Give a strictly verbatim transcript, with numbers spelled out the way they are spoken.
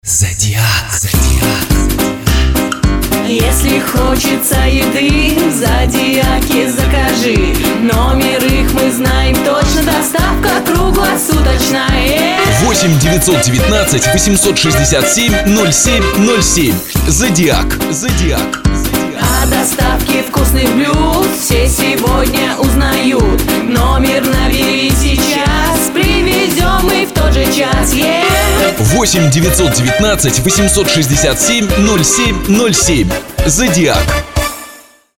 Зодиак, Зодиак. Если хочется еды, в Зодиаке закажи. Номер их мы знаем точно, доставка круглосуточная. восемь девятьсот девятнадцать восемьсот шестьдесят семь ноль семь ноль семь. Зодиак, Зодиак. О доставке вкусных блюд все сегодня узнают. Номер набери сейчас, привезем мы в тот же час. Yeah! восемь девятьсот девятнадцать восемьсот шестьдесят семь ноль семь ноль семь. Зодиак.